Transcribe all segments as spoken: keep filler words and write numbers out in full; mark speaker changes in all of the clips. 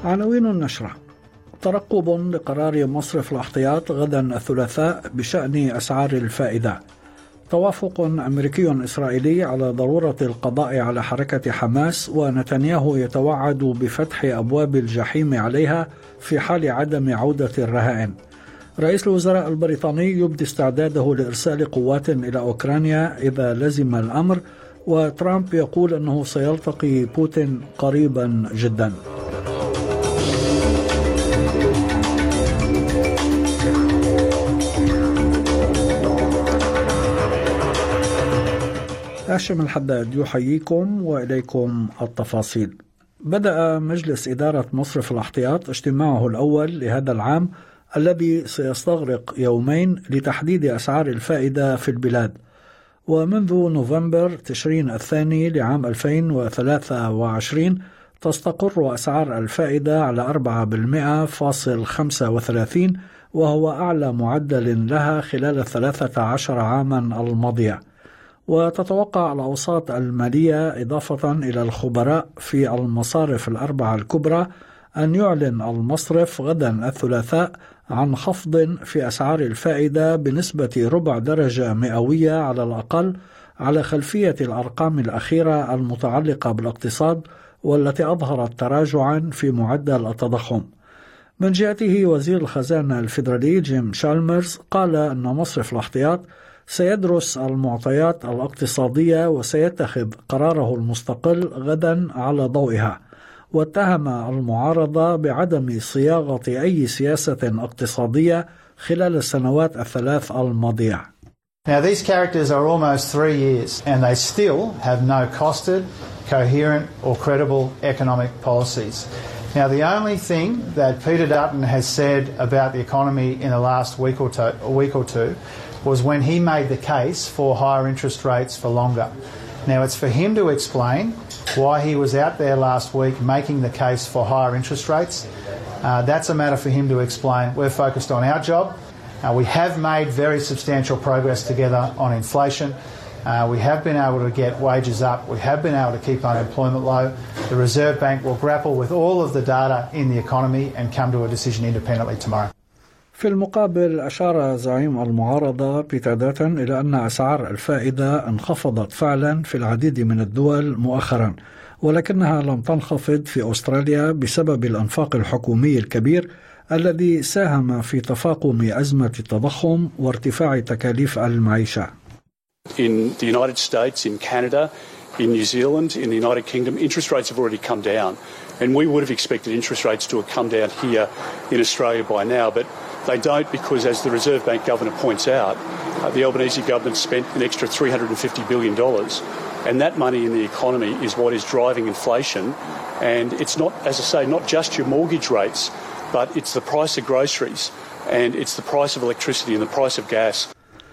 Speaker 1: عناوين النشرة: ترقب لقرار مصرف الاحتياط غدا الثلاثاء بشأن أسعار الفائدة. توافق أمريكي إسرائيلي على ضرورة القضاء على حركة حماس، ونتنياهو يتوعد بفتح أبواب الجحيم عليها في حال عدم عودة الرهائن. رئيس الوزراء البريطاني يبدي استعداده لإرسال قوات إلى أوكرانيا إذا لزم الأمر، وترامب يقول أنه سيلتقي بوتين قريبا جدا. هاشم الحداد يحييكم وإليكم التفاصيل. بدأ مجلس إدارة مصرف الاحتياط اجتماعه الأول لهذا العام الذي سيستغرق يومين لتحديد أسعار الفائدة في البلاد. ومنذ نوفمبر تشرين الثاني لعام ألفين وثلاثة وعشرين تستقر أسعار الفائدة على أربعة بالمئة فاصل خمسة وثلاثين، وهو أعلى معدل لها خلال الثلاثة عشر عاما الماضية. وتتوقع الأوساط المالية إضافة إلى الخبراء في المصارف الأربعة الكبرى أن يعلن المصرف غدا الثلاثاء عن خفض في أسعار الفائدة بنسبة ربع درجة مئوية على الأقل، على خلفية الأرقام الأخيرة المتعلقة بالاقتصاد والتي أظهرت تراجعا في معدل التضخم. من جهته وزير الخزانة الفيدرالي جيم شالمرز قال أن مصرف الاحتياط سيدرس المعطيات الاقتصادية وسيتخذ قراره المستقل غدا على ضوئها، واتهم المعارضة بعدم صياغة أي سياسة اقتصادية خلال السنوات الثلاث الماضية.
Speaker 2: Now these characters are almost three years and they still have no costed, coherent or credible economic policies. Now the only thing that Peter Dutton has said about the economy in the last week or two, a week or two was when he made the case for higher interest rates for longer. Now it's for him to explain why he was out there last week making the case for higher interest rates. Uh, that's a matter for him to explain. We're focused on our job. Uh, we have made very substantial progress together on inflation. Uh, we have been able to get wages up. We have been able to keep unemployment low. The Reserve Bank will grapple with all of the data in the economy and come to a decision independently tomorrow.
Speaker 1: في المقابل أشار زعيم المعارضة بيتر داتن إلى أن أسعار الفائدة انخفضت فعلا في العديد من الدول مؤخرا، ولكنها لم تنخفض في أستراليا بسبب الإنفاق الحكومي الكبير الذي ساهم في تفاقم أزمة التضخم وارتفاع تكاليف المعيشة.
Speaker 3: In the United States, in Canada, in New Zealand, in the United Kingdom, interest rates have already come down, and we would have expected interest rates to have come down here in Australia by now, but they don't, because as the Reserve Bank Governor points out, uh, the Albanese government spent an extra three hundred fifty billion dollars, and that money in the economy is what is driving inflation. And it's not, as I say, not just your mortgage rates, but it's the price of groceries, and it's the price of electricity and the price of gas.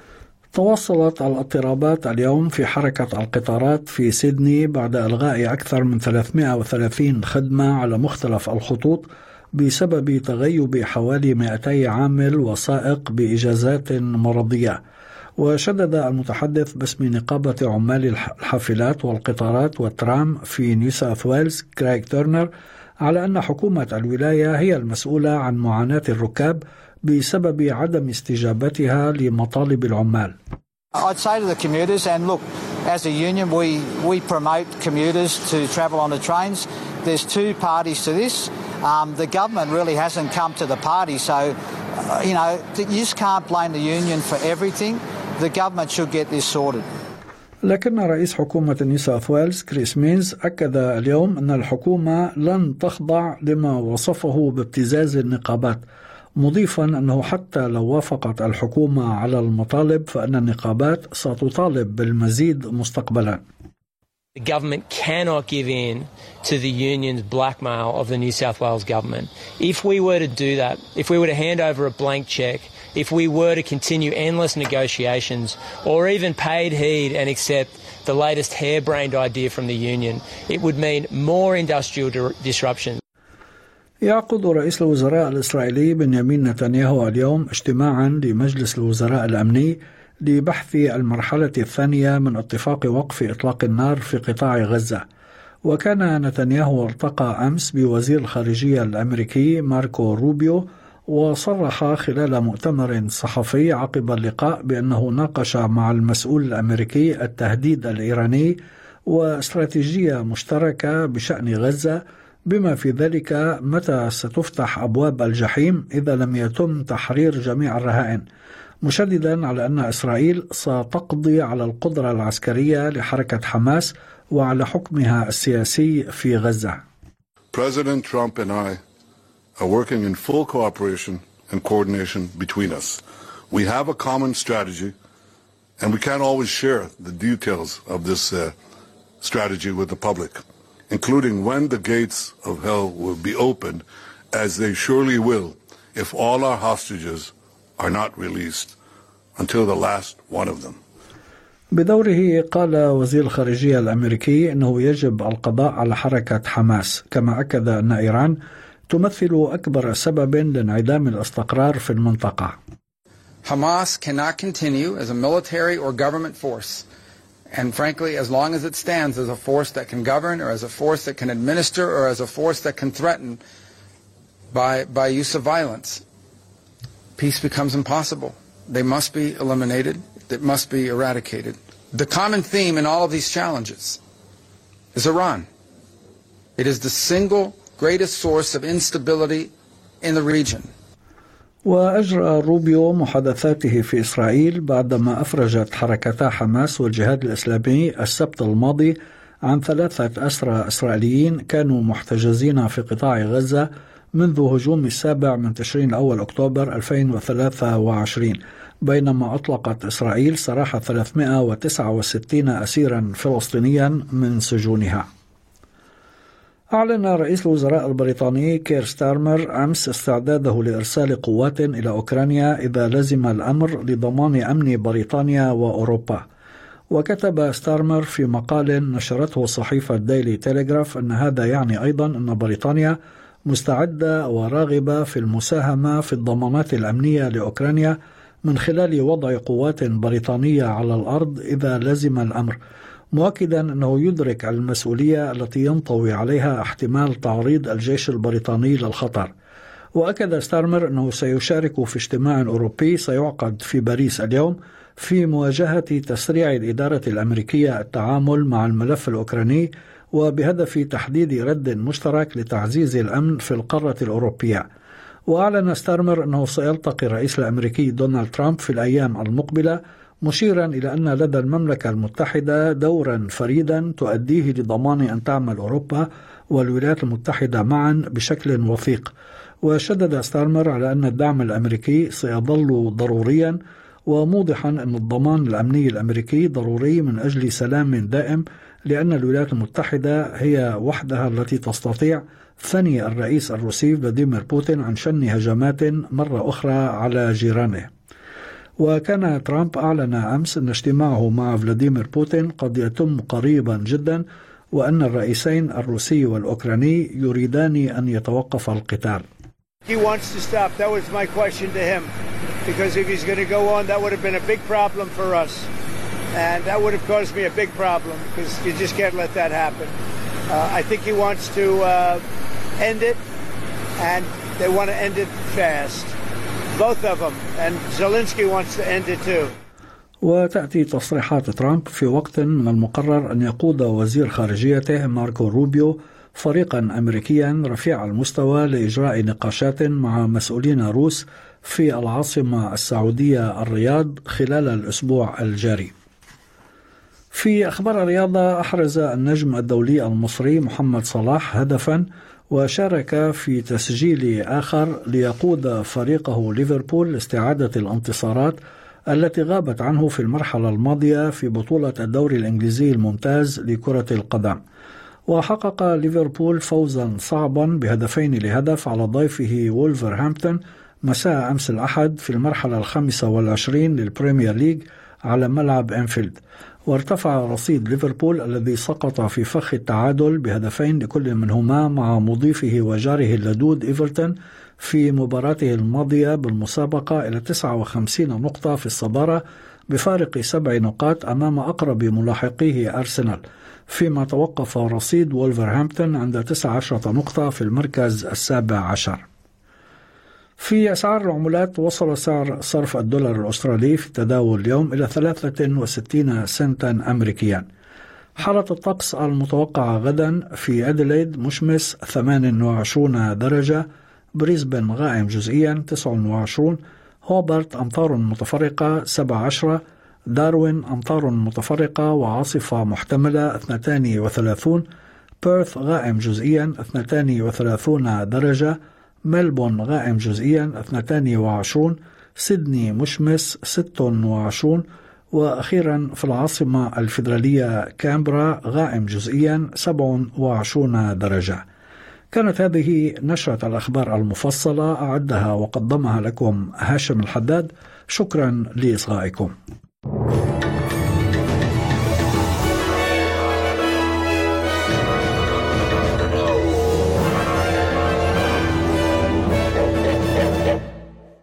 Speaker 1: تواصلت الاضطرابات اليوم في حركة القطارات في سيدني بعد إلغاء أكثر من ثلاثمئة وثلاثين خدمة على مختلف الخطوط بسبب تغيب حوالي مئتي عامل وسائق بإجازات مرضية. وشدد المتحدث باسم نقابة عمال الحافلات والقطارات والترام في نيو ساوث ويلز كرايغ تيرنر على أن حكومة الولاية هي المسؤولة عن معاناة الركاب بسبب عدم استجابتها لمطالب العمال.
Speaker 4: I'd say to the commuters, and look, as a union we, we promote commuters to travel on the trains. There's two parties to this. Um, the government really hasn't come to the party, so, uh, you know, you just can't blame the union for everything. The government should get this sorted.
Speaker 1: لكن رئيس حكومة نيو ساوث ويلز كريس مينز أكد اليوم أن الحكومة لن تخضع لما وصفه بابتزاز النقابات، مضيفا أنه حتى لو وافقت الحكومة على المطالب فإن النقابات ستطالب بالمزيد مستقبلا.
Speaker 5: The government cannot give in to the union's blackmail of the New South Wales government. If we were to do that, if we were to hand over a blank cheque, if we were to continue endless negotiations or even paid heed and accept the latest harebrained idea from the union, it would mean more industrial disruption.
Speaker 1: يعقد رئيس الوزراء الإسرائيلي بنيامين نتنياهو اليوم اجتماعا لمجلس الوزراء الأمني لبحث المرحلة الثانية من اتفاق وقف إطلاق النار في قطاع غزة. وكان نتنياهو ارتقى أمس بوزير الخارجية الأمريكي ماركو روبيو، وصرح خلال مؤتمر صحفي عقب اللقاء بأنه ناقش مع المسؤول الأمريكي التهديد الإيراني واستراتيجية مشتركة بشأن غزة، بما في ذلك متى ستفتح أبواب الجحيم إذا لم يتم تحرير جميع الرهائن، مشددا على أن إسرائيل ستقضي على القدرة العسكرية لحركة حماس وعلى حكمها السياسي في غزة.
Speaker 6: President Trump and I are working in full cooperation and coordination between us. We have a common strategy, and we can't always share the details of this uh, strategy with the public, including when the gates of hell will be opened, as they surely will if all our hostages are not released until the last one of them.
Speaker 1: بدوره قال وزير الخارجية الأمريكي أنه يجب القضاء على حركة حماس، كما أكد أن إيران تمثل أكبر سبب لانعدام الاستقرار في المنطقة.
Speaker 7: Hamas cannot continue as a military or government force, and frankly, as long as it stands as a force that can govern, or as a force that can administer, or as a force that can threaten by by use of violence, peace becomes impossible. They must be eliminated. It must be eradicated. The common theme in all of these challenges is Iran. It is the single greatest source of instability in the region.
Speaker 1: وأجرى روبيو محادثاته في إسرائيل بعدما أفرجت حركتا حماس والجهاد الإسلامي السبت الماضي عن ثلاثة أسرى إسرائيليين كانوا محتجزين في قطاع غزة منذ هجوم السابع من تشرين الأول أكتوبر ألفين وثلاثة وعشرين، بينما أطلقت إسرائيل سراح ثلاثمائة وتسعة وستين أسيرا فلسطينيا من سجونها. أعلن رئيس الوزراء البريطاني كير ستارمر أمس استعداده لإرسال قوات إلى أوكرانيا إذا لزم الأمر لضمان أمن بريطانيا وأوروبا. وكتب ستارمر في مقال نشرته صحيفة ديلي تيليغراف أن هذا يعني أيضا أن بريطانيا مستعدة وراغبة في المساهمة في الضمانات الأمنية لأوكرانيا من خلال وضع قوات بريطانية على الأرض إذا لزم الأمر، مؤكدا أنه يدرك المسؤولية التي ينطوي عليها احتمال تعريض الجيش البريطاني للخطر. وأكد ستارمر أنه سيشارك في اجتماع أوروبي سيعقد في باريس اليوم في مواجهة تسريع الإدارة الأمريكية التعامل مع الملف الأوكراني، وبهدف تحديد رد مشترك لتعزيز الأمن في القارة الأوروبية. وأعلن ستارمر أنه سيلتقي الرئيس الأمريكي دونالد ترامب في الأيام المقبلة، مشيرا إلى أن لدى المملكة المتحدة دورا فريدا تؤديه لضمان أن تعمل أوروبا والولايات المتحدة معا بشكل وثيق. وشدد ستارمر على أن الدعم الأمريكي سيظل ضروريا، وموضحا أن الضمان الأمني الأمريكي ضروري من أجل سلام دائم، لأن الولايات المتحدة هي وحدها التي تستطيع ثني الرئيس الروسي فلاديمير بوتين عن شن هجمات مرة أخرى على جيرانه. وكان ترامب أعلن أمس أن اجتماعه مع فلاديمير بوتين قد يتم قريبا جدا، وأن الرئيسين الروسي والأوكراني يريدان أن يتوقف القتال.
Speaker 8: He wants to stop. That was my question to him, because if he's going to go on, that would have been a big problem for us, and that would have caused me a big problem, because you just can't let that happen. Uh, I think he wants to uh, end it, and they want to end it fast. Both of them, and Zelensky wants to end it too.
Speaker 1: وتأتي تصريحات ترامب في وقت من المقرر أن يقود وزير خارجيته ماركو روبيو فريقا أمريكيا رفيع المستوى لإجراء نقاشات مع مسؤولين روس في العاصمة السعودية الرياض خلال الأسبوع الجاري. في أخبار الرياضة، أحرز النجم الدولي المصري محمد صلاح هدفا وشارك في تسجيل آخر ليقود فريقه ليفربول لاستعادة الانتصارات التي غابت عنه في المرحلة الماضية في بطولة الدوري الإنجليزي الممتاز لكرة القدم. وحقق ليفربول فوزا صعبا بهدفين لهدف على ضيفه وولفرهامبتون مساء أمس الأحد في المرحلة الخامسة والعشرين للبريمير ليج على ملعب أنفيلد. وارتفع رصيد ليفربول الذي سقط في فخ التعادل بهدفين لكل منهما مع مضيفه وجاره اللدود إيفرتون في مباراته الماضية بالمسابقة إلى تسعة وخمسين نقطة في الصدارة بفارق سبع نقاط أمام أقرب ملاحقيه أرسنال. فيما توقف رصيد وولفرهامبتون عند تسعة عشر نقطة في المركز السابع عشر. في أسعار العملات، وصل سعر صرف الدولار الأسترالي في التداول اليوم إلى ثلاثة وستين سنتا أمريكيا. حالة الطقس المتوقعة غدا: في أديلايد مشمس ثمانية وعشرين درجة، بريسبن غائم جزئيا تسعة وعشرين، هوبرت أمطار متفرقة سبعة عشر، داروين أمطار متفرقة وعاصفة محتملة اثنتان وثلاثون، بيرث غائم جزئيا اثنتان وثلاثون درجة، ملبون غائم جزئيا اثنتان وعشرون، سيدني مشمس ست وعشرون، وأخيرا في العاصمة الفيدرالية كامبرا غائم جزئيا سبع وعشرون درجة. كانت هذه نشرة الأخبار المفصلة، أعدها وقدمها لكم هاشم الحداد. شكرا لإصغائكم.